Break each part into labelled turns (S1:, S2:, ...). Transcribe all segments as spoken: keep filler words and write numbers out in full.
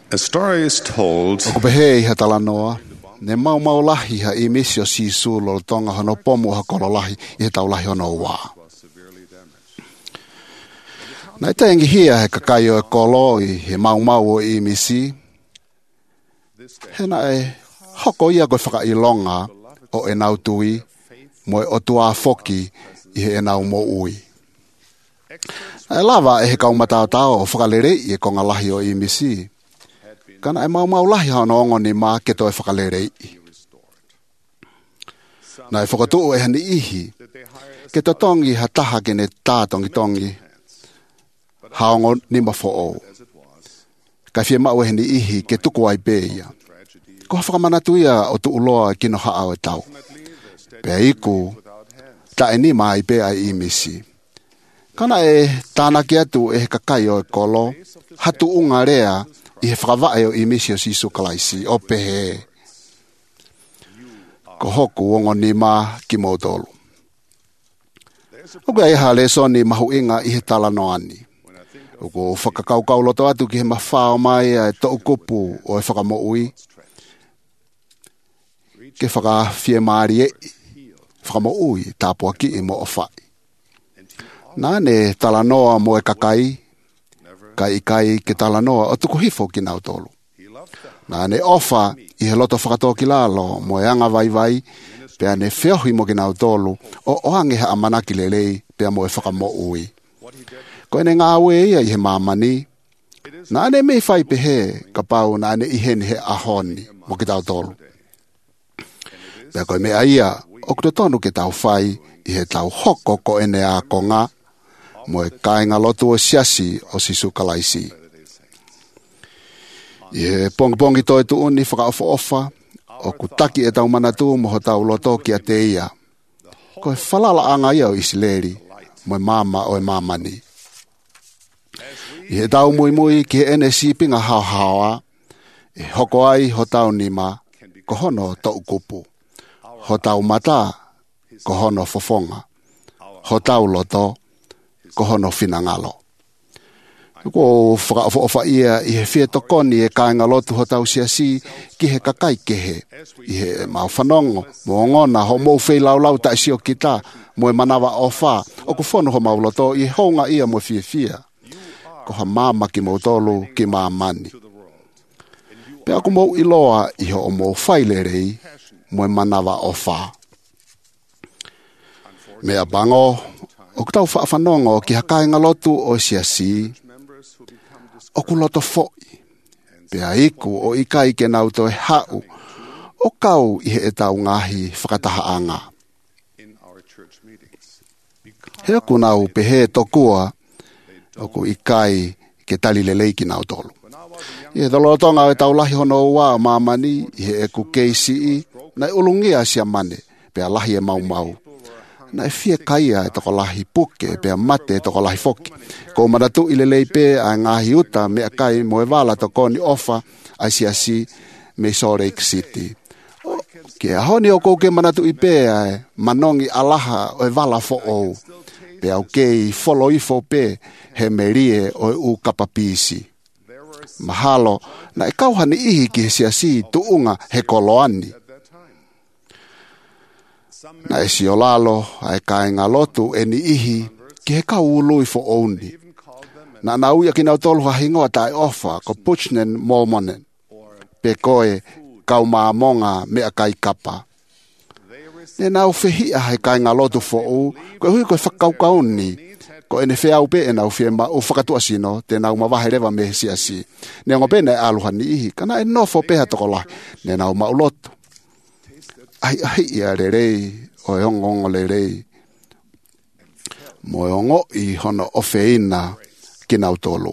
S1: A story is told
S2: O pehe ha talanoa, ne mau mau lahi ha I misio si sulo tonga hono pomu ha kolo lahi I he tau lahi hono wā. Nai tengi hia he kakaio e kolo I he mau mau o I misi. He na e hoko ia koe whaka I longa o e nau tui mo e o tua foki I he e nau mo ui. E lava e he kaumatao tao o whakalere I e konga lahi o I misi. Kana e mau mau lahi hana ongo ni maa ke toi whakalerei. Na e whakatuu e hani ihi, ke to tongi ha taha ke ne tātongi tongi, haongo ni mafo o. Kai fie mau e hani ihi ke tuku ai pēia. Ko ha whakamanatu ia o tu uloa kino haao e tau. Pea iku, ta e ni maa i pēa I misi. Kana e tāna ki atu e he kakai o e kolo, hatu unga rea, I he whakawai o I misio si sukalaisi, o pehe. Ko hoku ongo ni mā ki mautolu. Oku e ha le soni mahu inga I he talano ani. Oku whakakaukau loto atu ki he mawhao mai e to ukupu o e whakamoui. Ke whakawhie maari e whakamoui tāpua ki I mo o whai. Nā ne talanoa mo e kakai, kai kai ke talanoa o tuku hifo ki nau tolu. Nā ne ofa I he loto whakatoa ki lalo mo e anga vai vai, pea ne whiohi mo ki nau tolu o oange ha amanaki lelei pea mo e whakamo ui. Ko ene ngā ue ia I he mamani, nā ne mei whai pehe ka pau nā ne iheni he ahoni mo ki tau tolu. Pea koe mea ia o kuto tonu ke tau whai I he tau hoko ko ene a konga, mo e kāinga lotu o siasi o sisu kalaisi. I he pongi-pongi toi tu uni whakaofa ofa, o ku taki e tau manatu mo ho tau loto ki a te ia. Ko e whalala anga ia o isileri, mo e mama o e mamani. I he tau mui mui ki he ene sipinga hao hawa, e hoko ai ho tau nima, ko hono tau kupu. Ho tau mata, ko hono fofonga. Ho tau loto, ko hono finangalo. Ko whakaofa ofa ia I he whia tokoni e kāinga lotu ho tau siasi ki he kakai kehe. I he mau whanongo, mo ngona ho mou whei lau lau ta isio ki ta, mo e manawa o wha, o ku whono ho mau loto I honga ia mo whia whia. Ko ha māma ki mau tolu ki māmani. Pea ku mou iloa I ho o mou whailerei, mo e manawa o wha. Mea bango, o ku tau whaafanoongo ki hakainga lotu o siasi, o ku loto fo'i. Pea iku o ikai ke nau to e hau, o kau I he e tau ngahi whakataha anga. He aku nau pehe tokua, o ku ikai ke tali lelei ki nau tolu. I he tolo tonga e tau lahi hono ua o mamani, I he e ku K C E, na ulungia sia mane, pea lahi e mau mau. Na e fia kaia e toko lahi puke, pea mate e toko lahi foki. Ko maratu I lelei pe a ngahi uta mea kai mo e wala toko ni ofa ai siasi me Salt Lake City. Ke ahoni o kouke manatu I pe e manongi alaha o e wala fo ou. Pea o kei folo ifo pe he merie o e u kapapisi. Mahalo na e kauhani ihi ki he siasi tuunga he koloani. Na e si o lalo, ai kāinga lotu e ni ihi, ki he kau ului fo ouni. Na na uia ki nau tolu ha hingoa tai ofa, ko puchnen momonen. Pe koe, kau maamonga mea kai kapa. Ne nau whehia hai kāinga lotu fo u, koe hui koe whakau kauni, ko ene wheau pe e nau whea ma u whakatua sino, te nau mawaherewa me siasi. Ne ngo pena e aluha ni ihi, kana e nofo peha toko lahi, ne nau maulotu. Ai ai ia rerei, o e ongo ongo lerei. Mo e ongo I hono ofeina ki nau tolu.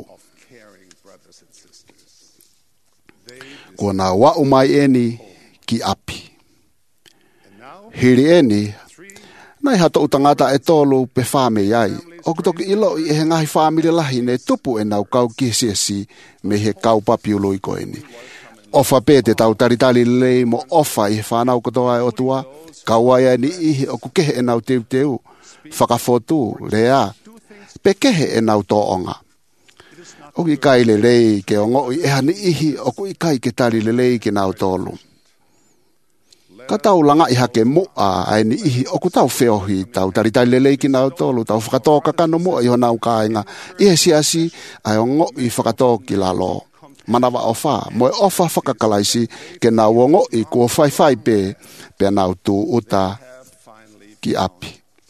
S2: Ko nā wau mai eni ki api. Hiri eni, nai hato utangata e tolu pe whame iai. O kutoki ilo I he ngahi whamile lahi ne tupu e nau kau ki siasi me he kau papi ului ko eni. Ofa pe te tau taritali lei mo ofa I he whanau kotoa e otua, kauaia ni ihi o ku kehe e nau teu teu, whakafotu, rea, pe kehe e nau tō onga. O ki kai le lei ke o ngoi e hani ihi o ku i kai ke tali le lei ke nau tolu. Ka tau langa i hake mua ai ni ihi o ku tau whiohi tau tari tali le lei ke nau tolu tau whakatoka kano mua i ho nau kāinga. Ihe si asi ai o ngoi whakatoki la lo. Manawa o wha, moe ofa whakakalaisi ke nau o ngoi kua whai whai pe pe nau tū uta ki api.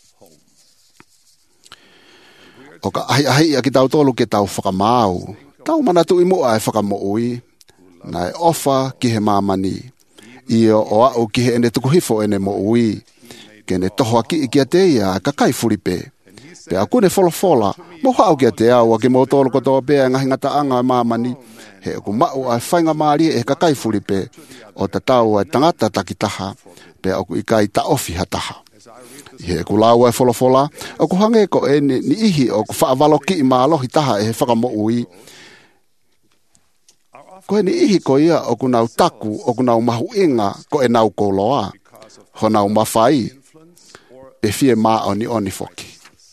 S2: O ka ahi ahi a ki tau tolu ke tau whakamau. Tau manatu i mua e whakamoui. Nai ofa ki he mamani. Io o au ki he ene tukuhifo ene moui. Ke ne tohoa ki i kia te ia ka kai furipe. Pe a kune folofola. Moha au kia te au a ki mo tolu kotoa pea ngahi ngata anga e mamani. He ku mau a whainga maari e ka kai furipe. O ta tau a tangata takitaha. Pe a ku i kai ta ofi hataha. He ku lau e folofola. O ku hange ko e ni, ni ihi o ku whaavalo ki i maalohi taha e he whakamoui. Ko e ni ihi ko ia o ku nau taku o ku nau mahu inga ko e nau koloa. Ho nau mawhai. Pe fie maa o ni oni foki.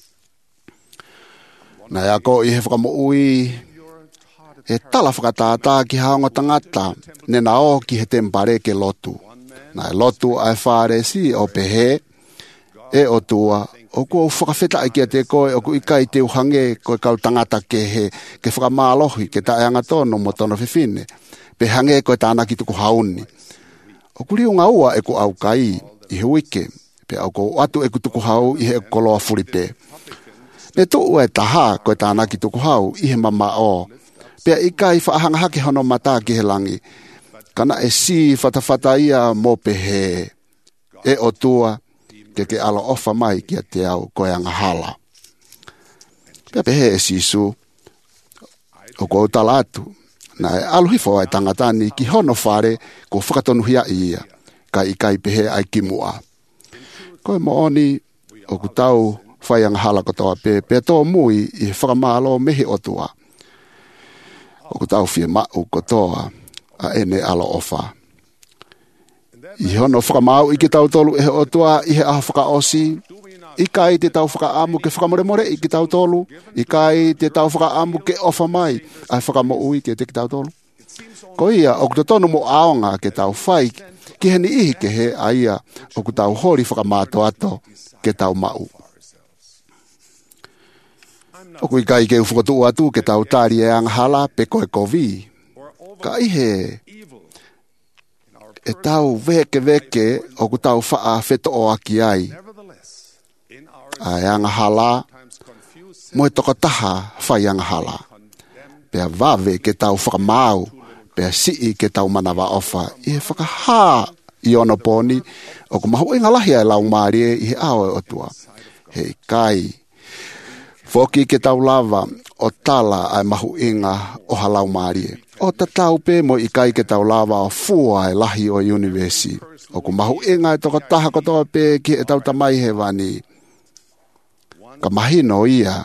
S2: Na ia ko i he whakamoui. E tala whakatātā ki haonga tangata. Ne na o ki he tempare ke lotu. Na e lotu ai whare si o pehe. E o tua, o ko whakawheta ai kia te koe, o ku ikai te uhange koe kau tangata ke he, ke whakamālohi, ke tae anga tono mo tono whiwhine. Pe hange koe tāna ki tuku hauni. O ku riunga ua e ku au kai, i he wike, pe au ko atu e ku tuku hau, i he koloa furipe. Ne tu ue taha koe tāna ki tuku hau, i he mama o. Pe ikai whaahanga hake hono mata ki he langi. Kana e si whatawhata ia mo pehe. E o tua, ke ke alo ofa mai kia te au koe anga hala. Pea pehe e sisu, o ko utala atu, na e aluhifo ai tangatani ki hono whare ko whakatonuhia ia, ka ikai pehe ai kimua. Koe mooni, o ku tau whai anga hala kotoa pe, pe tō mui i whakamalo mehi otua. O ku tau fie mau kotoa a ene alo ofa. I hono whakamau i ki tau tolu e o tua i he aha whakaosi. I kai te tau whakaamu ke whakamoremore i ki tau tolu. I kai te tau whakaamu ke ofa mai ai whakamoi ke te ki tau tolu. Ko ia, o kuto tonu mo aonga ke tau whai ki he ni ihi ke he a ia o ku tau hori whakamato ato ke tau mau. O ku i kai ke uwhakatu atu ke tau tari e anghala pe koe kovi. Ka ihe e tau veke veke o ku tau whaa wheto o aki ai. Ai anga hala, mo e toko taha whai anga hala. Pea vave ke tau whakamau, pea sii ke tau manawa ofa. I he whakaha i ono poni, o ku mahu inga lahi ai lau maari e i he ao e otua. Hei kai. Foki ke tau lava o tala ai mahu inga o halau maari e. O ta tau pe mo i kai ke tau lava o fua e lahi o universi. O ku mahu inga e toko taha kotoa pe ki e tau tamai he wani. Ka mahino ia.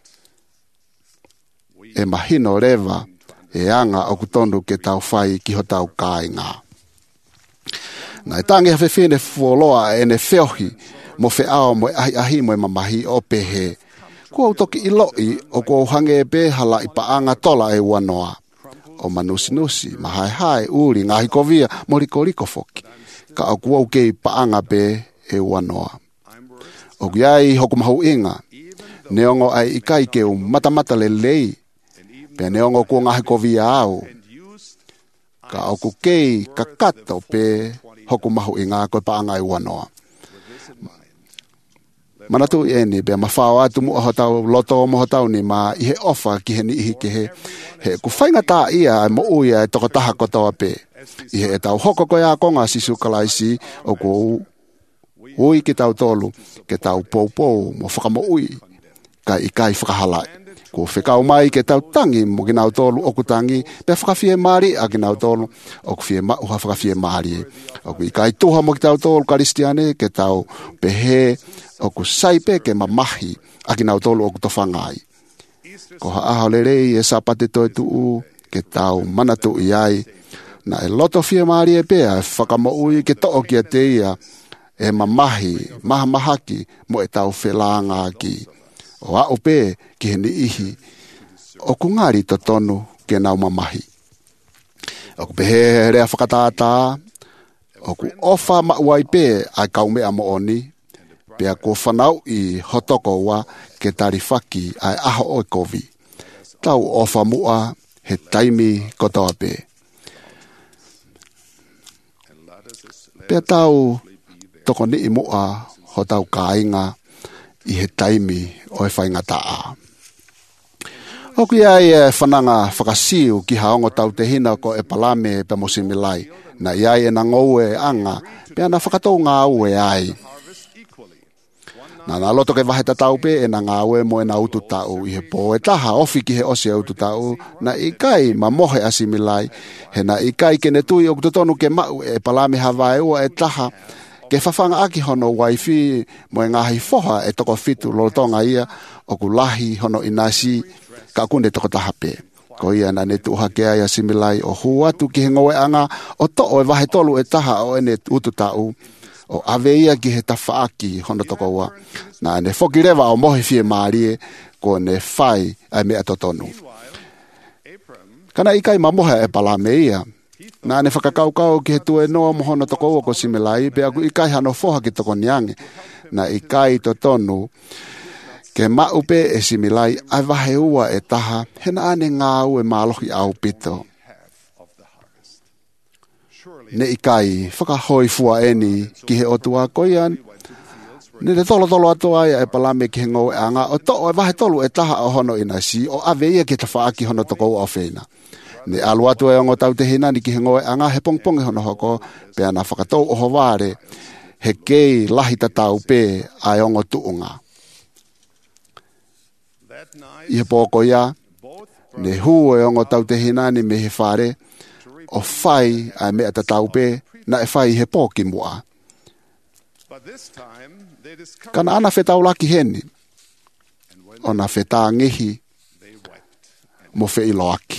S2: E mahino rewa e anga o ku tonu ke tau whai ki ho tau kāinga. Na e tangi hawhi whine fuoloa e ne whiohi mo whi ao mo e ahi ahi mo e mamahi o pehe. Kua utoki i loi o kua uhange e behala i paanga tola e wanoa. O manusi nusi, mahai hai, uri, ngahi kovia, moriko riko foki. Ka au kua ukei paanga be e wanoa. O kiai hoku mahu inga, neongo ai ikai keu matamata le lei. Pe neongo kua ngahi kovia au. Ka au kukei kakato pe hoku mahu inga koe paanga e wanoa. Manatu eni be mawhao atu mua hotau loto mo hotau ni ma i he ofa ki he ni ihi ke he he ku whainga tā ia e mo uia e toko taha kotoa pe i he e tau hoko koe a konga sisu kalaisi o ku ui ki tau tolu ke tau pou pou mo whakamo ui ka i kai whakahalai ku whekau mai ke tau tangi mo ki nau tolu o ku tangi pe whakawhie maari a ki nau tolu o ku whie mauha whakawhie maari o ku i kai tuha mo ki tau tolu karistiane ke tau pehe o ku saipe ke mamahi a ki nau tolu o ku towhangai. Ko haaho le rei e sapate toi tuu ke tau manatu i ai. Na e loto whia maari e pea e whakamo ui ke to'o ki a te ia e mamahi, maha mahaki mo e tau whelanga ki. O a ope ki he ni ihi o ku ngari to tonu ke nau mamahi. O ku pehe rea whakatata, o ku ofa mauai pe ai kaumea mo oni, pea ko whanau i hotoko wa ke tarifaki ai aho o kovi. Tau ofa mua he taimi kotoa pe. Pea tau toko ni i mua ho tau kāinga i he taimi o e whainga taa. Oku iai e whananga whakasiu ki haongo tau te hina ko e palame pe mosimilai. Na iai e na ngou e anga, pea na whakatou ngā ue ai. Na na loto ke waheta tau pe e na ngā ue mo e na utu tau i he po e taha ofi ki he osi e utu tau. Na ikai ma mohe asimilai, he na ikai ke ne tui o kutotonu ke mau e palame hawae ua e taha. Ke whawhanga aki hono waifi mo e ngahi foha e toko fitu lotonga ia o ku lahi hono inasi ka kunde toko tahape. Ko ia na ne tuha ke ai asimilai o huatu ki he ngoe anga o to o e wahe tolu e taha o ene utu tau. O ave ia ki he tawhaaki hono toko ua. Na ne whoki rewa o mohe fie maarie ko ne whai ai mea totonu. Kana ikai ma mohe e palame ia. Na ne whakakaukau ki he tue noa mohono toko ua ko similai, pe aku ikai hano foha ki toko niange. Na ikai to tonu, ke maupe e similai, ai wahe ua e taha, he na ane ngā ue mālohi au pito. Ne ikai, whakahoi fua eni ki he otua koian, ne te tolo tolo atua ia e palame ki he ngau e anga, o to o e wahe tolu e taha o hono inasi, o ave ia ki te whaaki hono toko ua o whina. Ne alu atu e ongo tau te hina ni ki he ngoe anga he pongpongi hono hoko, pe ana whakatou oho wāre, he kei lahi tatau pe ai ongo tuunga. I he pōko ia, ne hu e ongo tau te hina ni me he whare, o whai ai mea tatau pe, na e whai he pōki mua. Kana ana whetau laki heni, o na whetā ngihi, mo whe ilo aki.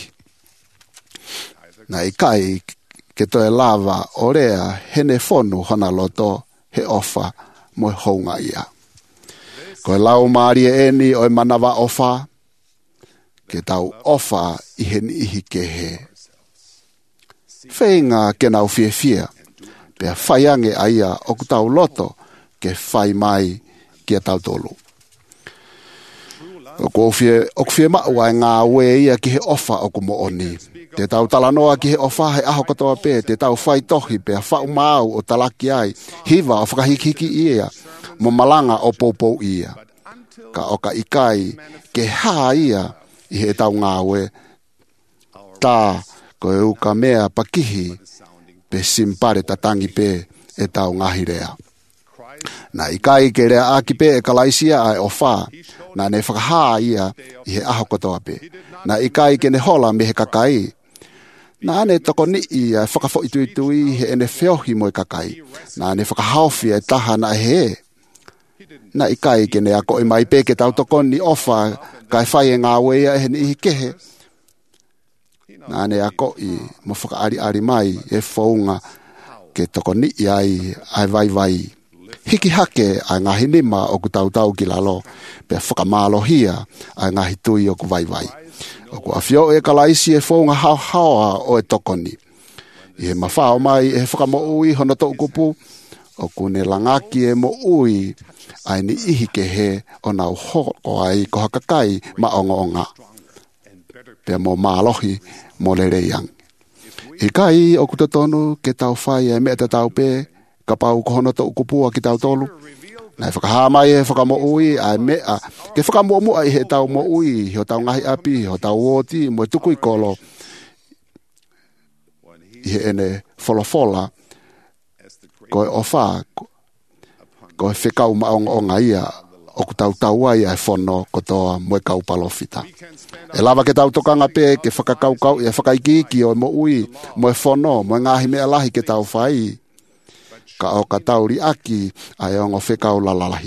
S2: Na ikai ke toe lava o rea hene whonu hona loto he ofa mo e hounga ia. Ko e lau maari e eni o e manawa ofa, ke tau ofa i he ni ihi ke he. Whainga ke nau fie fie, pea whaiange aia o ku tau loto ke whai mai ki a tau tolu. O ku fie maua e ngā ue ia ki he ofa o ku mo oni. Te tau talanoa ki he ofa he aho katoa pe, te tau whai tohi pe a whau mau o talaki ai, hiva o whakahikiki ia, mo malanga o poupou ia. Ka oka ikai ke haa ia i he tau ngāwe, tā ko e uka mea pakihi pe simpare tatangi pe e tau ngahirea. Na ikai ke rea aki pe e kalaisia ai ofa, na ne whakahaa ia i he aho katoa pe. Na ikai ke ne hola me he kakai, na ane toko ni i a whakafo itu itu i he ene whiohi mo i kakai. Na ane whakahauwhi e taha na he. Na ikai ke ne ako i mai pe ke tau toko ni ofa kai whai e ngā wea e he ni ihi kehe. Na ane ako i mo whakaari ari mai e whaunga ke toko ni i ai ai vai vai. Hiki hake ai ngahi nima o ku tau tau ki lalo, pe whakamālohia ai ngahi tui o ku vai vai. O ku awhio e kalaisi e whaunga hao haoa o e tokoni. I he mawhao mai e whakamo ui hono tō kupu, o ku ne langaki e mo ui ai ni ihi ke he o nau hoko ai ko hakakai ma onga onga. Pea mo mālohi mo le reiang. I kai o ku tonu ke tau whai e mea te tau pe, ka pau ko hono tō kupua ki tau tolu. Nai whakaha mai e whakamo ui ai mea. Ke whakamo mua i he tau mo ui, ho tau ngahi api, ho tau woti, mo e tuku i kolo. I he ene wholofola, ko e ofa, ko e whekau maong o ngaia, o ku tau tau ai ai whono kotoa mo e kau palofita. E lava ke tau tokanga pe, ke whakakau kau, e whakaikiki o mo ui, mo e whono, mo e ngahi mea lahi ke tau whai. Ka o ka tauri aki ai ongo whekau lalalahi.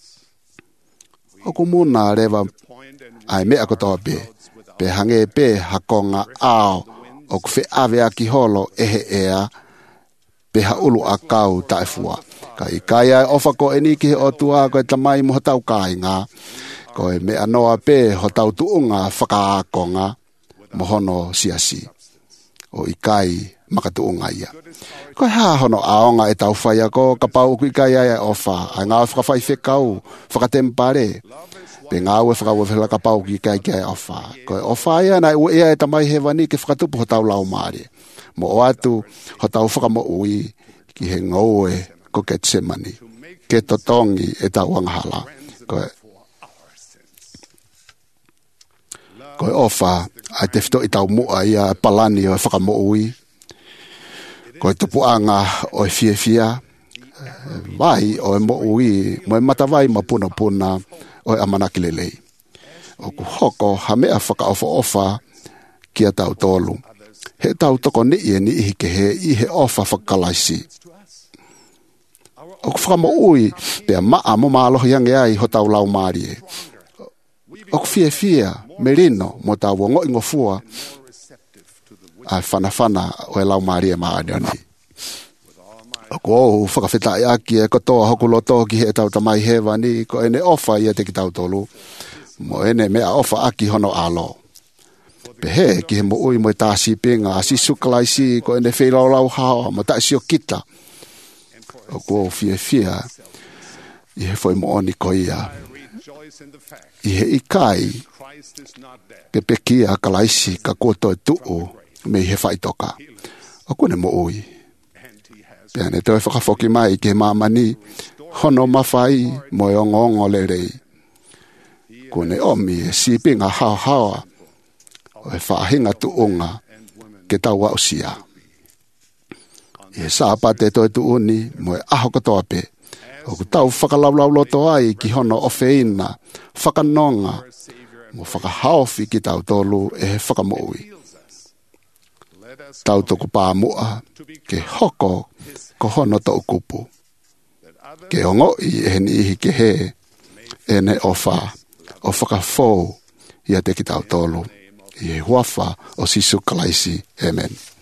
S2: O ku muna rewa ai mea kotoa pe, pe hange pe hakonga ao o ku whe ave aki holo ehe ea, pe ha ulu a kau taifua. Ka i kai ai ofa ko eniki he o tua ko e tamai moho tau kai ngā, ko Ko e me anoa pe ho tau tuunga whakaakonga mohono siasi. O ikai makatuunga ia. Ko ha hono aonga e tau whaia ko kapau ku ikai ai ofa. Ai ngā whakawhai whekau, whakatempare. Pe ngā ue whakau whela kapau ki ikai ki ai ofa. Ko e ofa ia nai ue ia e tamai hewani ke whakatupu ho tau lau maari. Mo o atu ho tau whakamo ui ki he ngoue ko Getsemani. Ke totongi e tau anghala. Ko e Ko e ofa, ai te whito i tau mua ia palani o e whakamo ui. Ko e tupuanga o e fia fia. Vai o e mo ui, mo e matawai ma puna puna o e amanakilelei. O ku hoko ha mea whakaofa ofa ki a tau tolu. He tau toko ni e ni ihi ke he i he ofa whakalaisi. O ku whakamo ui, pia maa mo maaloho yange ai ho tau lau maari e. O ku fia fia, merino, mo tau wongo ingo fua, ai whana whana o e lau maari e maani ani. O ku ohu, whakawhita i aki e kotoa hoku loto ki he tau tamai hewa ni, ko ene ofa ia te ki tau tolu, mo ene mea ofa aki hono alo. Pehe, ki he mo ui mo i tāsi pinga, a si sukalaisi, ko ene wheilau lau hawa, mo taisi o kita. O ku ohu fia fia, i he foi mo oni ko ia. I he ikai, ke pekia kalaisi ka koto e tuu, me he whaitoka. O kune mo ui. Pea ne te whakafoki mai ke mamani, hono mawhai mo e ongongo le rei. Kune omi e sipinga hao hawa, o e whaahinga tuunga ke tau au sia. I he sāpate toi tuuni mo e aho katoa pe. O ku tau whakalaulau loto ai ki hono ofeina, whakanonga, mo whakahaofi ki tau tolu e he whakamoui. Tau toku pāmua, ke hoko ko hono tau kupu. Ke ongo i e ni ihi ke he, e ne ofa, o whakafou ia te ki tau tolu. I he huafa o sisu kalaisi. Amen.